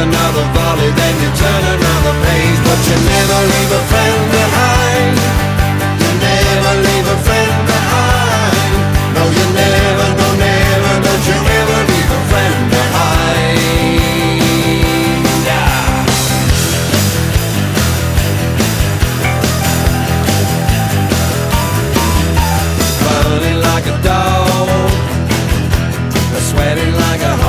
another volley, then you turn another page. But you never leave a